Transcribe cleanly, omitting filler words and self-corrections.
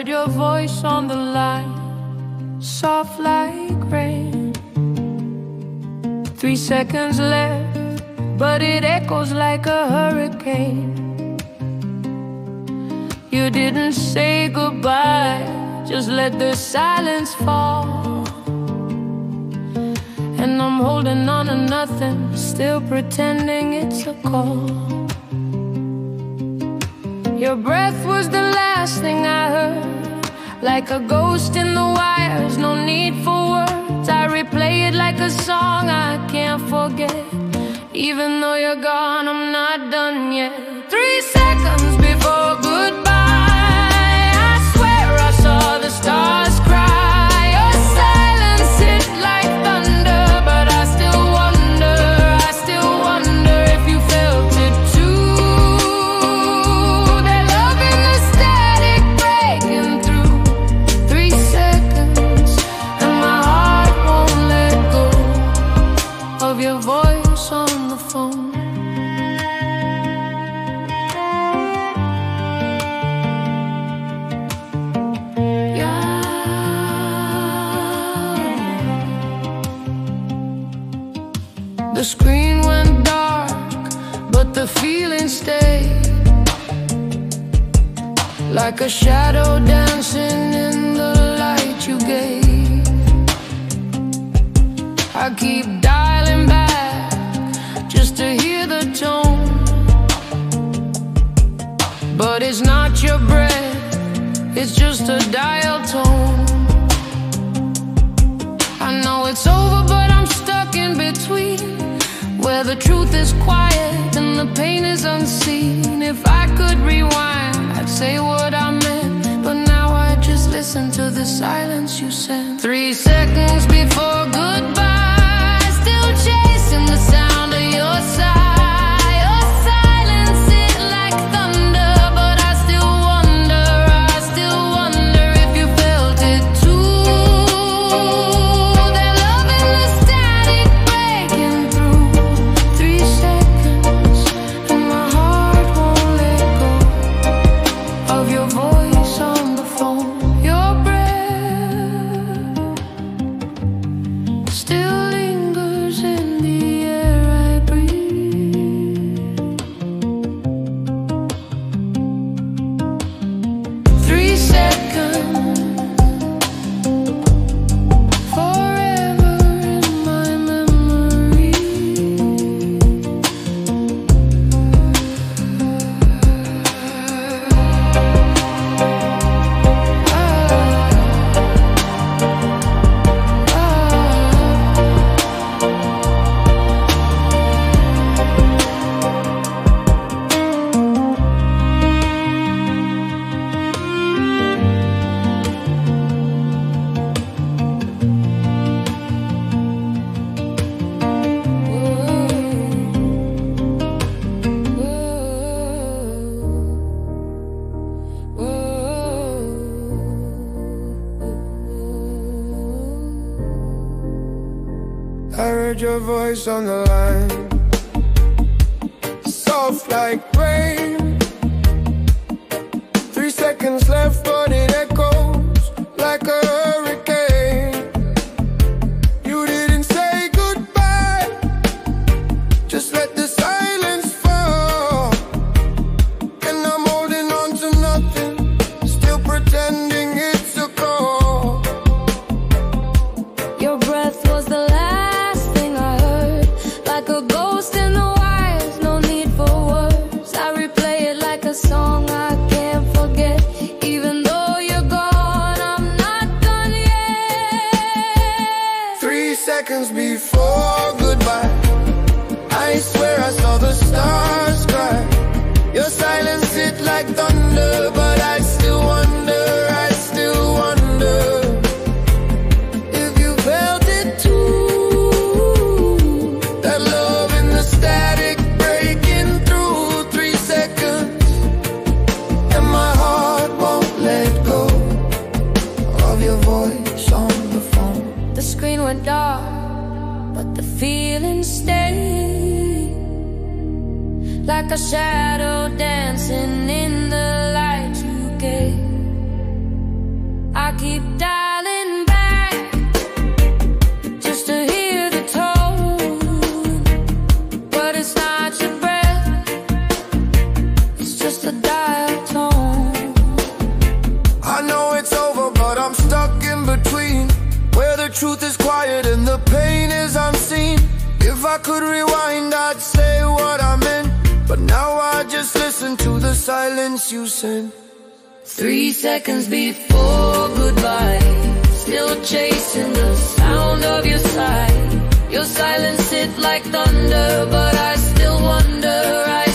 heard your voice on the line, soft like rain. 3 seconds left, but it echoes like a hurricane. You didn't say goodbye, just let the silence fall. And I'm holding on to nothing, still pretending it's a call. Your breath was the last thing I heard, like a ghost in the wires, no need for words. I replay it like a song I can't forget. Even though you're gone, I'm not done yet. 3 seconds before goodbye, I swear I saw the stars cry. Your silence hit like thunder, but I still wonder if you felt it too. That love in the static breaking through. 3 seconds, and my heart won't let go of your voice on the phone. The screen went dark, but the feeling stayed, like a shadow dancing in the light you gave. I keep dialing back just to hear the tone, but it's not your breath, it's just a dial tone. I know it's over, but I'm stuck in between, where the truth is quiet and the pain is unseen. If I could rewind, I'd say what I meant, but now I just listen to the silence you sent. 3 seconds before goodbye, still chasing the sound of your sigh. Your silence hit like thunder, but I still wonder if you felt it too. That love in the static breaking through. 3 seconds, and my heart won't let go of your voice on the phone. Your breath still lingers in the air I breathe. 3 seconds, forever in my memory. I heard your voice on the line, soft like rain. 3 seconds left, but it echoes like a hurricane. You didn't say goodbye, just let the silence fall. And I'm holding on to nothing, still pretending it's a call. Your breath was the last thing I heard, like a ghost in the wires, no need for words. I replay it like a song I can't forget. Even though you're gone, I'm not done yet. 3 seconds before goodbye, I swear I saw the stars cry. Your silence hit like thunder, but I still wonder if you felt it too. That love in the static breaking through. 3 seconds, and my heart won't let go of your voice on the phone. The screen went dark, but the feeling stayed, like a shadow dancing in the light you gave. I keep dialing back just to hear the tone, but it's not your breath, it's just a dial tone. I know it's over, but I'm stuck in between, where the truth is quiet and the pain is unseen. If I could rewind, I'd say what I meant, but now I just listen to the silence you sent. 3 seconds before goodbye, I swear I saw the stars cry. Your silence hit like thunder, but I still wonder if you felt it too. That love in the static breaking through. 3 seconds, and my heart won't let go of your voice on the phone. I heard your voice on the line, soft like rain. I could rewind, I'd say what I meant, but now I just listen to the silence you sent. 3 seconds before goodbye, still chasing the sound of your sigh. Your silence hit like thunder, but I still wonder.